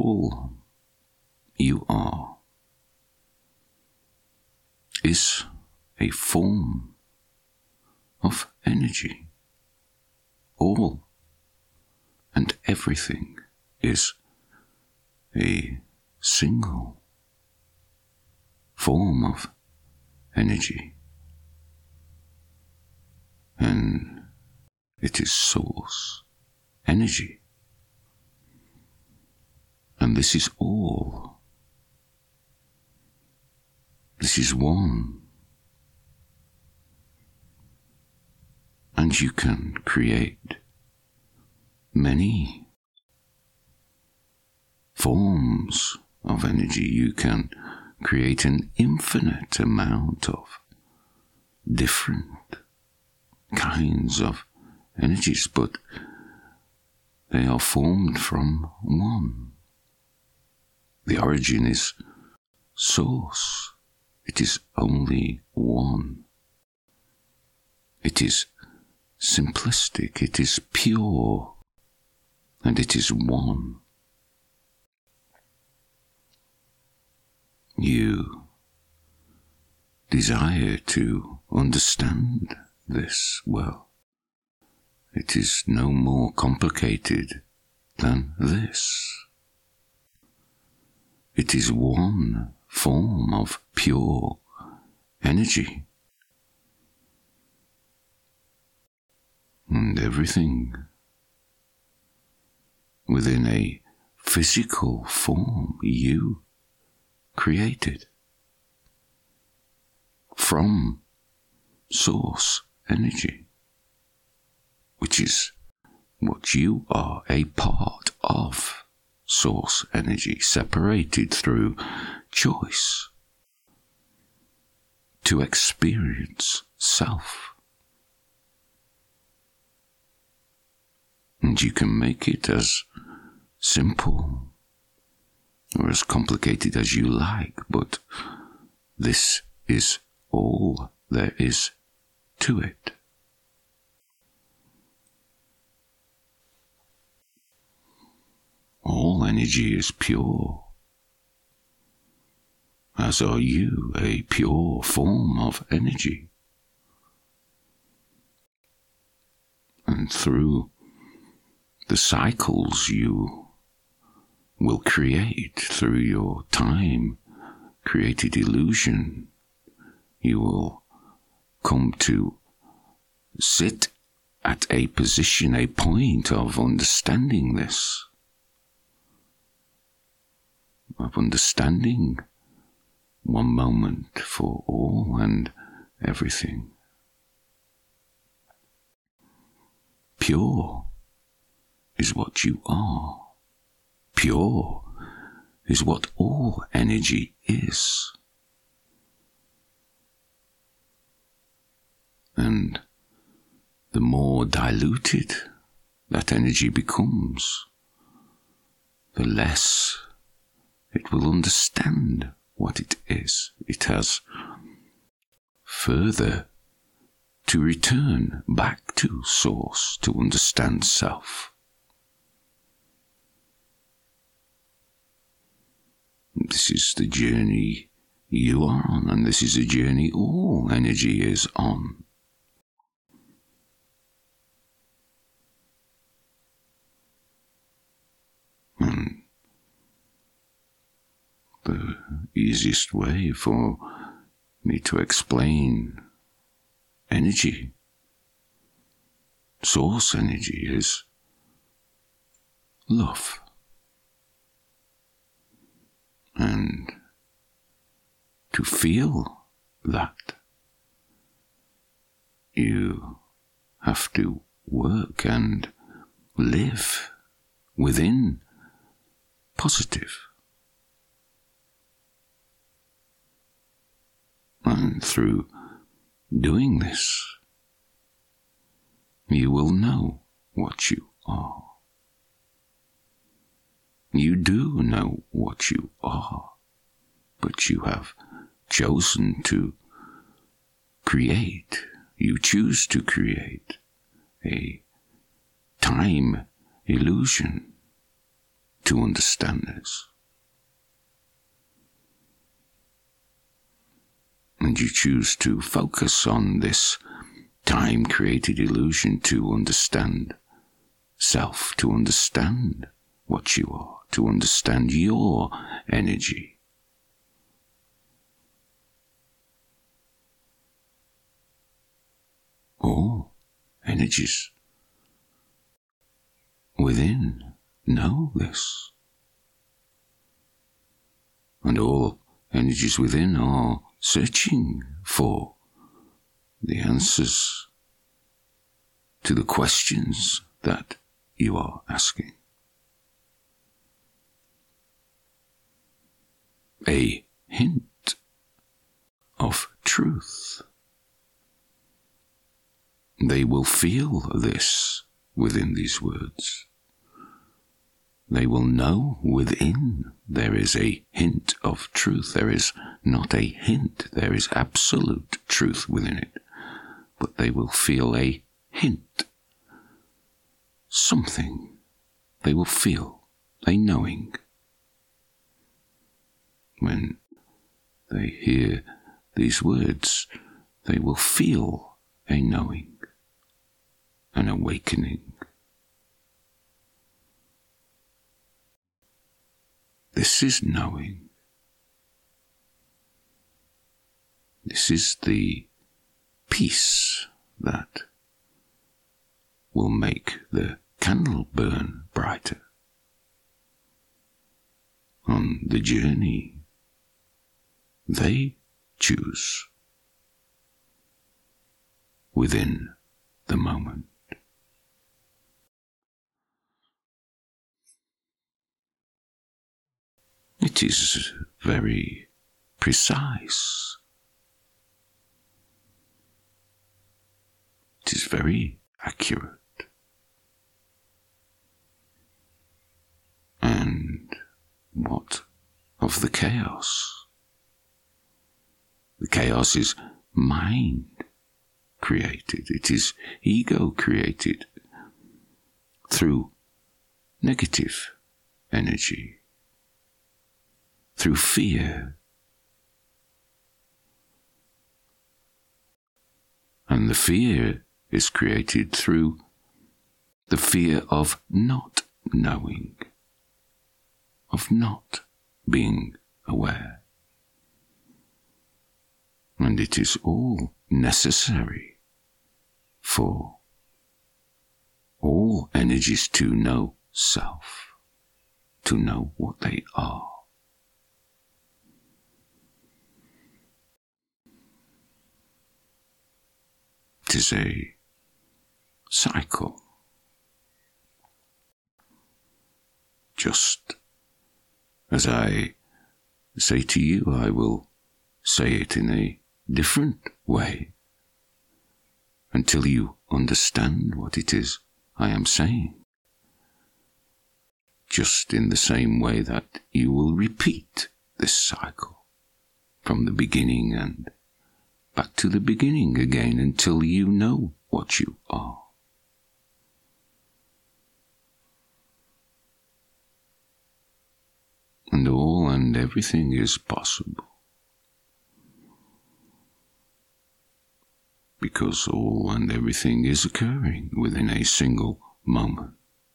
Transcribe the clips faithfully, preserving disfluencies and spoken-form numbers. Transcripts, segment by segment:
all you are is a form of energy. All and everything is a single form of energy, and it is source energy, and this is all. This is one, and you can create many forms of energy. You can create an infinite amount of different kinds of energies, but they are formed from one. The origin is source. It is only one. It is simplistic. It is pure. And it is one. You desire to understand this well. It is no more complicated than this. It is one form of pure energy. And everything within a physical form you created from source energy, which is what you are, a part of source energy, separated through choice to experience self. And you can make it as simple or as complicated as you like, but this is all there is to it. All energy is pure, as are you, a pure form of energy. And through the cycles you will create through your time-created illusion, you will come to sit at a position, a point of understanding this, of understanding one moment for all and everything. Pure is what you are. Pure is what all energy is. And the more diluted that energy becomes, the less it will understand what it is. It has further to return back to source to understand self. This is the journey you are on, and this is a journey all energy is on. And the easiest way for me to explain energy, source energy, is love. And to feel that, you have to work and live within positive. And through doing this, you will know what you are. You do know what you are, but you have chosen to create, you choose to create a time illusion to understand this. And you choose to focus on this time-created illusion to understand self, to understand what you are, to understand your energy. All energies within know this. And all energies within are searching for the answers to the questions that you are asking. A hint of truth. They will feel this within these words. They will know within there is a hint of truth. There is not a hint, there is absolute truth within it. But they will feel a hint. Something. They will feel a knowing. When they hear these words, they will feel a knowing, an awakening. This is knowing. This is the peace that will make the candle burn brighter. On the journey, they choose within the moment. It is very precise. It is very accurate. And what of the chaos? The chaos is mind created. It is ego created through negative energy, through fear. And the fear is created through the fear of not knowing, of not being aware. And it is all necessary for all energies to know self, to know what they are. It is a cycle. Just as I say to you, I will say it in a different way until you understand what it is I am saying. Just in the same way that you will repeat this cycle from the beginning and back to the beginning again until you know what you are. And all and everything is possible. Because all and everything is occurring within a single moment.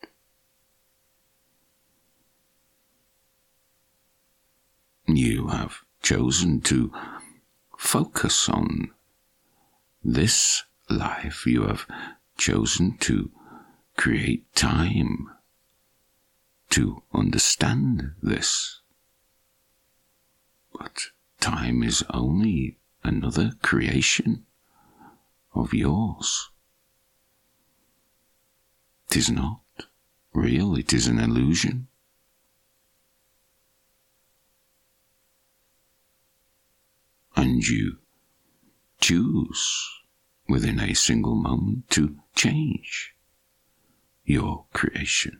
You have chosen to focus on this life. You have chosen to create time to understand this. But time is only another creation of yours. It is not real, it is an illusion. And you choose within a single moment to change your creation.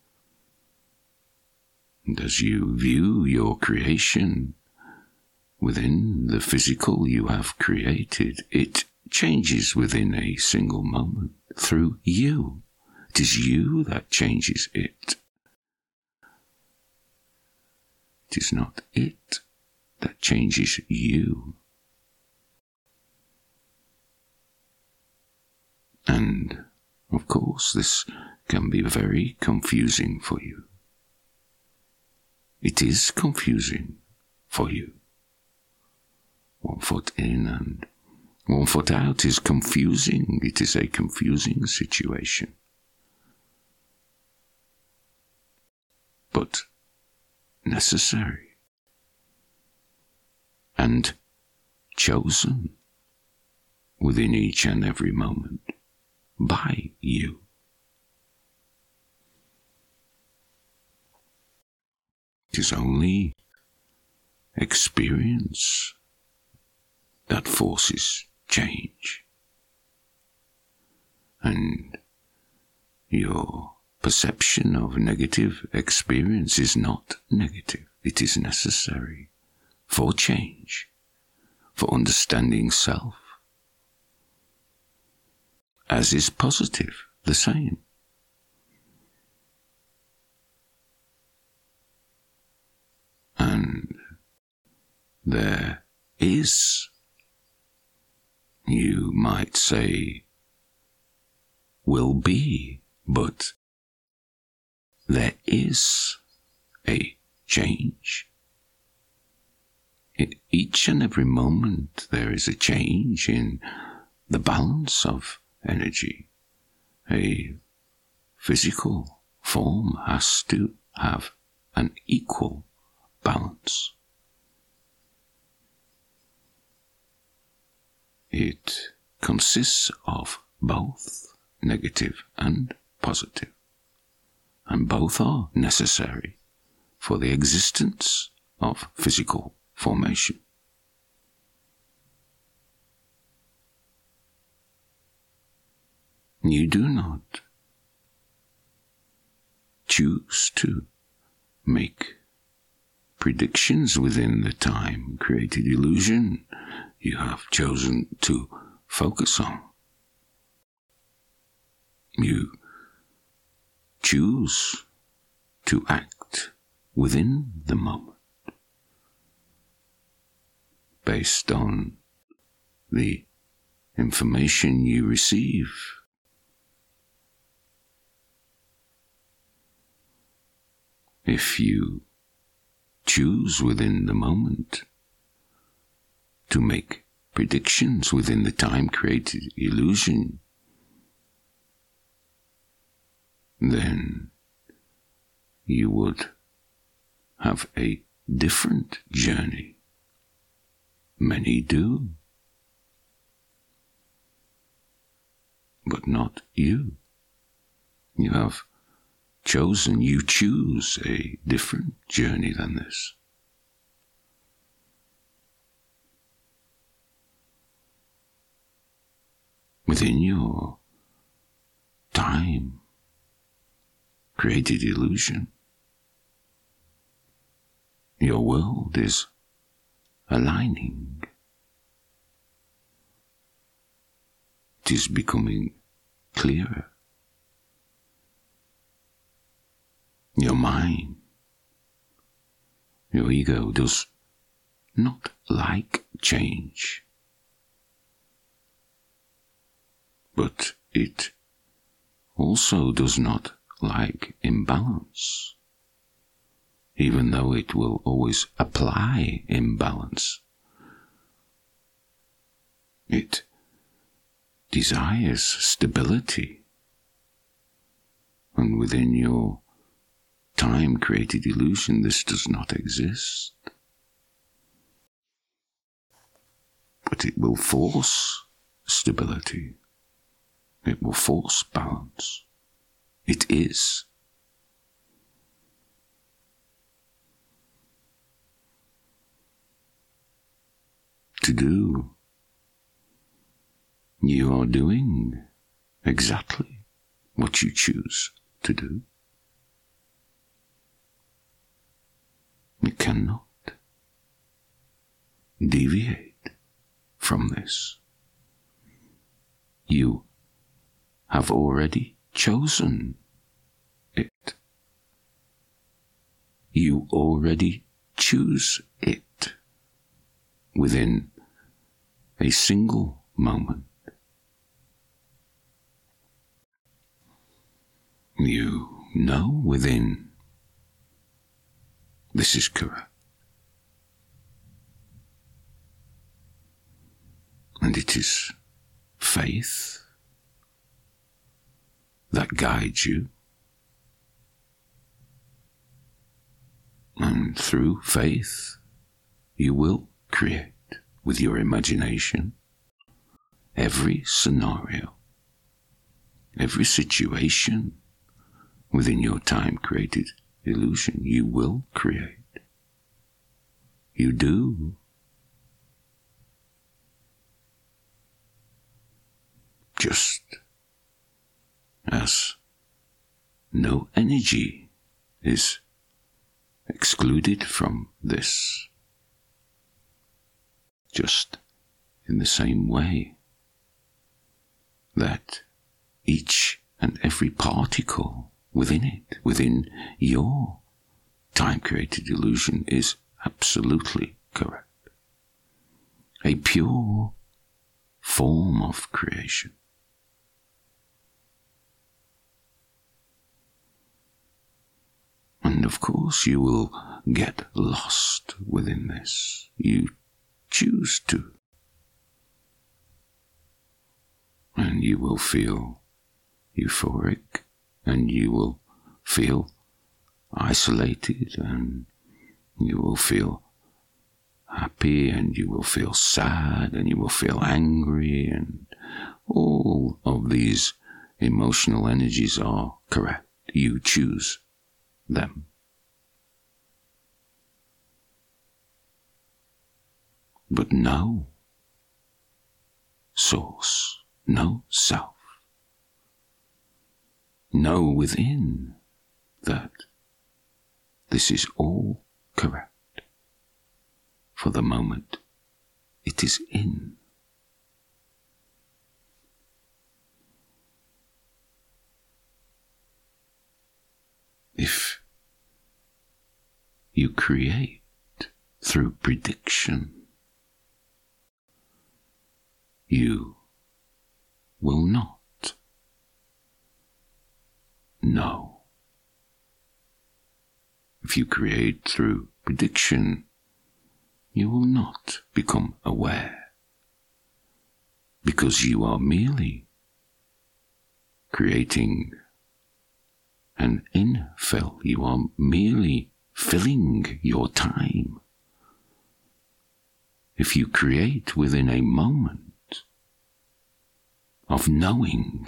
And as you view your creation within the physical you have created, it changes within a single moment through you. It is you that changes it. It is not it that changes you. And, of course, this can be very confusing for you. It is confusing for you. One foot in and one foot out is confusing. It is a confusing situation. But necessary and chosen within each and every moment by you. It is only experience that forces change. And your perception of negative experience is not negative. It is necessary for change, for understanding self. As is positive, the same. And there is, you might say, will be, but there is a change. In each and every moment there is a change in the balance of energy. A physical form has to have an equal balance. It consists of both negative and positive, and both are necessary for the existence of physical formation. You do not choose to make predictions within the time-created illusion you have chosen to focus on. You choose to act within the moment, based on the information you receive. If you choose within the moment to make predictions within the time-created illusion, then you would have a different journey. Many do, but not you. You have chosen, you choose a different journey than this. Within your time created illusion, your world is aligning. It is becoming clearer. Your mind, your ego does not like change, but it also does not like imbalance, even though it will always apply imbalance. It desires stability, and within your time-created illusion, this does not exist. But it will force stability. It will force balance. It is. To do, you are doing exactly what you choose to do. You cannot deviate from this. You have already chosen it. You already choose choose it within a single moment. You know within this is correct. And it is faith that guides you. And through faith, you will create with your imagination every scenario, every situation within your time-created illusion. You will create. You do. Just as no energy is excluded from this, just in the same way that each and every particle within it, within your time-created illusion, is absolutely correct. A pure form of creation. And of course you will get lost within this. You choose to. And you will feel euphoric, and you will feel isolated, and you will feel happy, and you will feel sad, and you will feel angry, and all of these emotional energies are correct. You choose them. But no source, no self, know within that this is all correct for the moment it is in. If you create through prediction, you will not know. If you create through prediction, you will not become aware, because you are merely creating an infill. You are merely filling your time. If you create within a moment of knowing,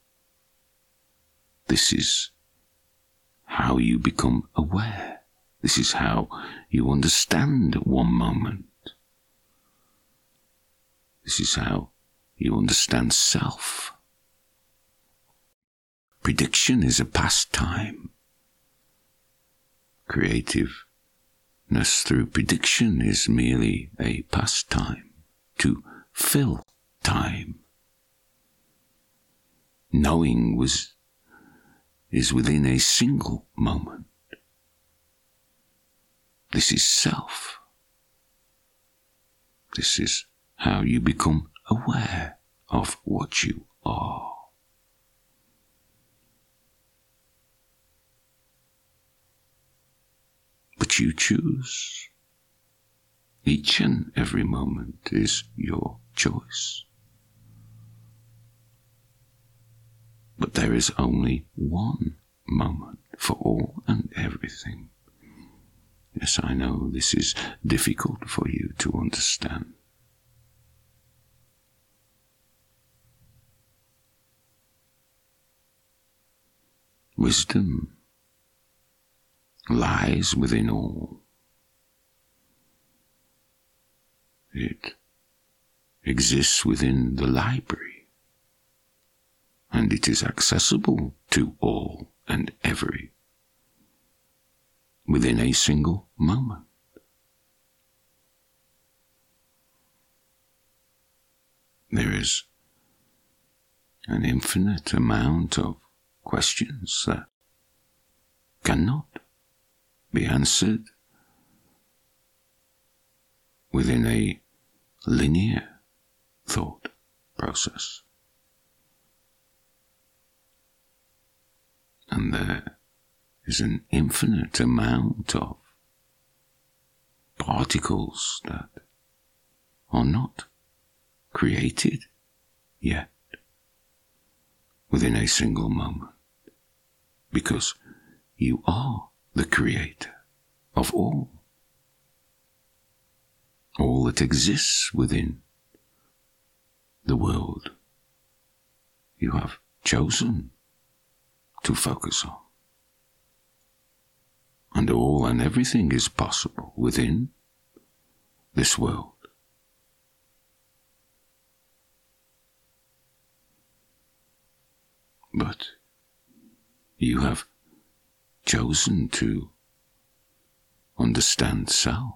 this is how you become aware. This is how you understand one moment. This is how you understand self. Prediction is a pastime. Creativeness through prediction is merely a pastime to fill time. Knowing was is within a single moment. This is self. This is how you become aware of what you are. But you choose. Each and every moment is your choice. But there is only one moment for all and everything. Yes, I know this is difficult for you to understand. Wisdom lies within all. It exists within the library, and it is accessible to all and every within a single moment. There is an infinite amount of questions that cannot be answered within a linear thought process. And there is an infinite amount of particles that are not created yet within a single moment, because you are the creator of all. All that exists within the world you have chosen to focus on. And all and everything is possible within this world. But you have chosen to understand self,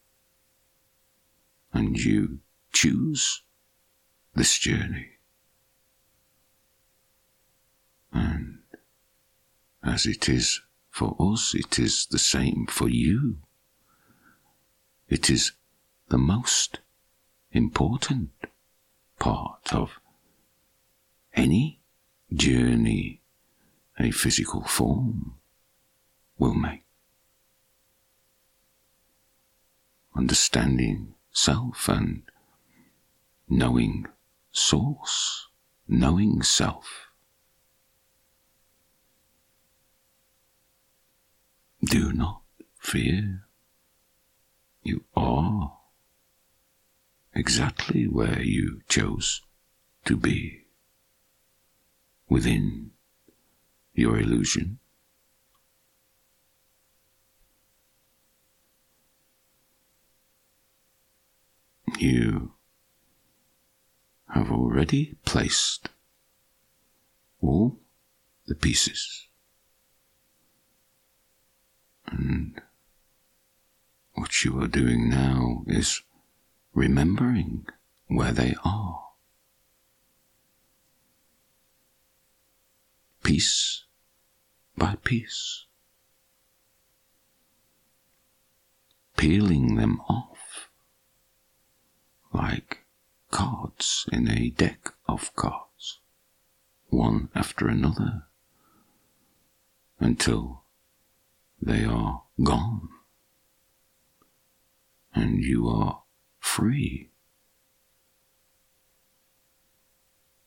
and you choose this journey. And as it is for us, it is the same for you. It is the most important part of any journey a physical form will make. Understanding self and knowing source, knowing self. Do not fear. You are exactly where you chose to be, within your illusion. You have already placed all the pieces, and what you are doing now is remembering where they are, piece by piece, peeling them off like cards in a deck of cards, one after another, until they are gone and you are free